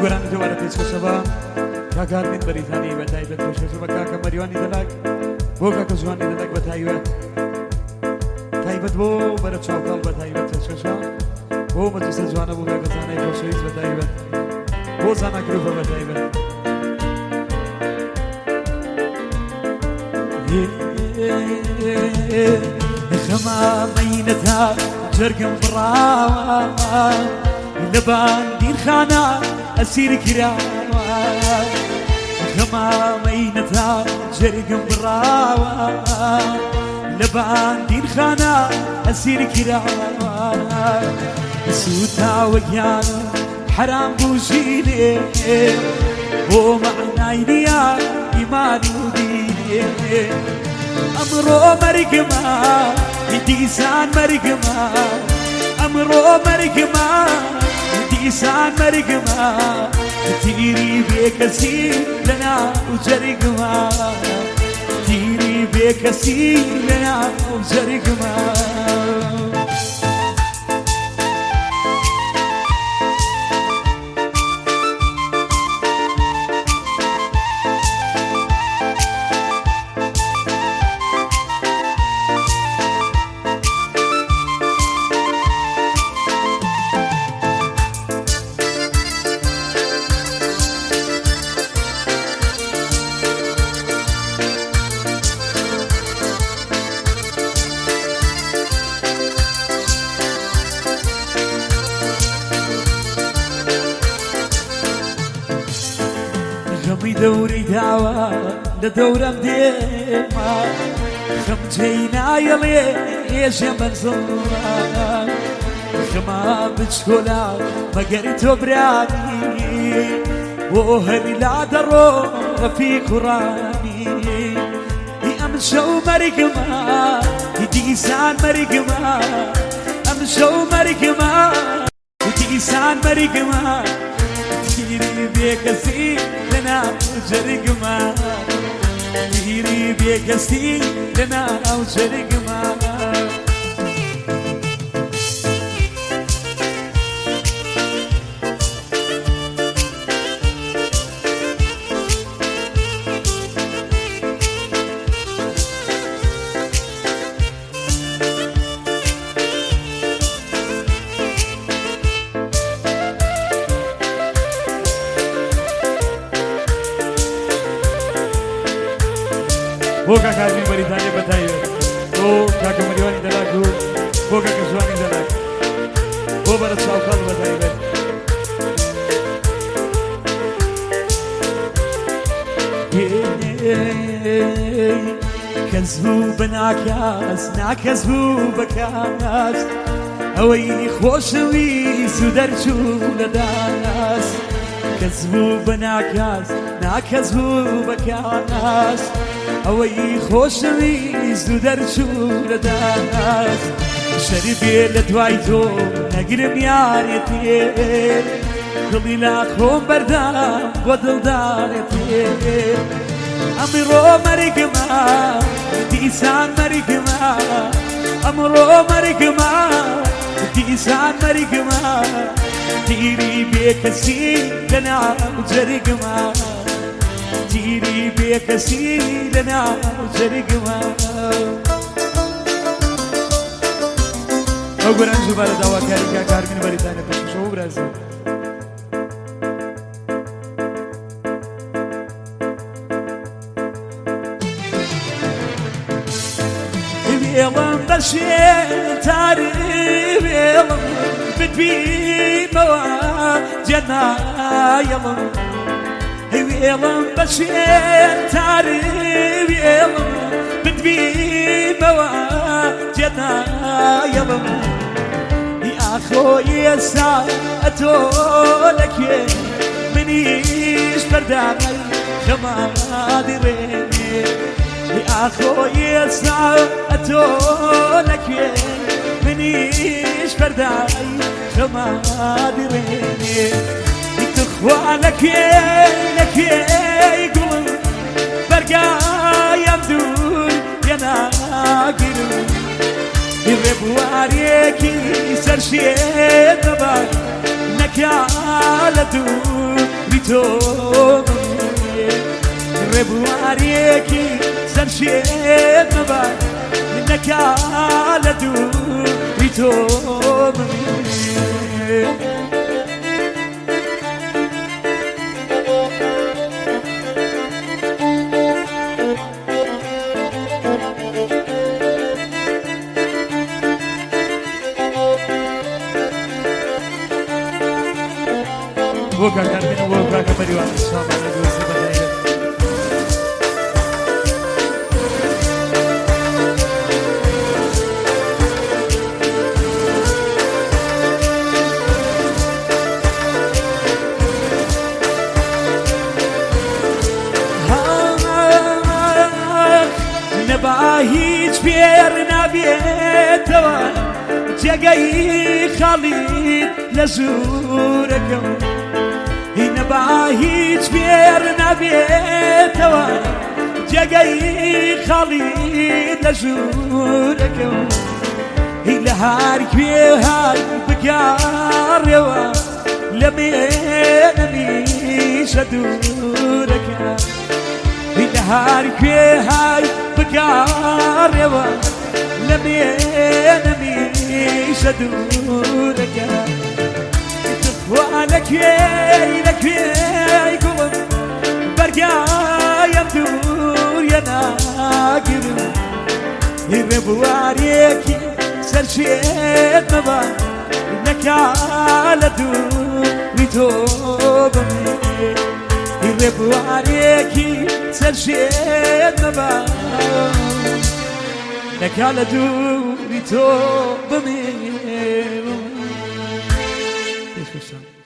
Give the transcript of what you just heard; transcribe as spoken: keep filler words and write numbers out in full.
گران دوباره پیش کشبا کاکار من بریتانی بتای بت خوش و کاکا مریوانی دلک بو کاکا جوانی دلک بتای بت تای بت بو برای چاکال بتای بت خوش کشبا بو مجلس جوانه بو کاکا زنای خوشیز بتای بت بو زنک روح بتای بت خما مینتا جرگم براوا لبان دیر خانه اسیر کراوا خما مینتا جرگم براوا لبان دیر خانه اسیر کراوا سوتا وگیان حرام بوجینه و معنای نیا ایمان و دینه امرو مرگما دیسان مرگما امرو مرگما دیسان مرگما تیری بیکسی لنا وجرگما تیری بیکسی لنا وجرگما خمي دوري داوا لدورم ديما خمجينا يلي ايش منزلنا خما بشكولا ما قريتو براني وهري لا درو في قراني امشو مرقما ديسان مرقما امشو مرقما ديسان مرقما تيري بيكسي لنا وجرقما تيري بيكسي لنا وجرقما بو کاکا من بریتانی بتای بو کاکا مریوانی دلاکو بو کاکا جوانی دلاک بو برای چاوکال بتای بت كذبو بناكاس ناكذبو بكاس اوي خوشوي سودرچو لداس كذبو بناكاس ناكذبو بكاس اوي خوشوي سودرچو لداس شربي لدوايتو نقرم ياريتي قلي لاخوم بردان ودل داريتي امرو مرقما ديسان مرقما امرو مرقما ديسان مرقما تيري بيكسي لنا وجرقما تيري بيكسي لنا وجرقما اقول انجو بارا دوا كاريكا كارمين بريتانا بشو برازي يلم بشين تاريخ يلم بتبين مواجنا يلم يلم بشين تاريخ يلم بتبين مواجنا يلم يا أخوي ساعتو لك منيش برداني كما دريني يا أخوي ساعتو لك منيش برداي كما دريني تخوانك لك يقول برقا يمدون يناقر يربواريكي سرشي دبار نكالتو تۆ ڕێبوارێکی سەرشێت مەبە نەکا لە دووری تۆ وەکە کاربێنە بۆ کاکە بەریوان سامانە دۆستی بەدایێت نەبا هیچ پێر نابێتەوە جێگەی خاڵید لە ژوورەکەم نەبا هیچ پێر نابێتەوە جێگەی خاڵید لە ژوورەکەم لە هەر کوێ هەر بگاڕێەوە لە مێنەمیشە دوورەکە لە هەر کوێ هەر بگاڕێەوە لە مێنەمیشە دوورەکە وا لەکوێی لەکوێی گوڵم بەرگایەم دووریە ناگرم ڕێبوارێکی سەرشێت مەبە نەکا لە دووری تۆ بمێ ڕێبوارێکی سەرشێت مەبە نەکا لە دووری تۆ بمێ.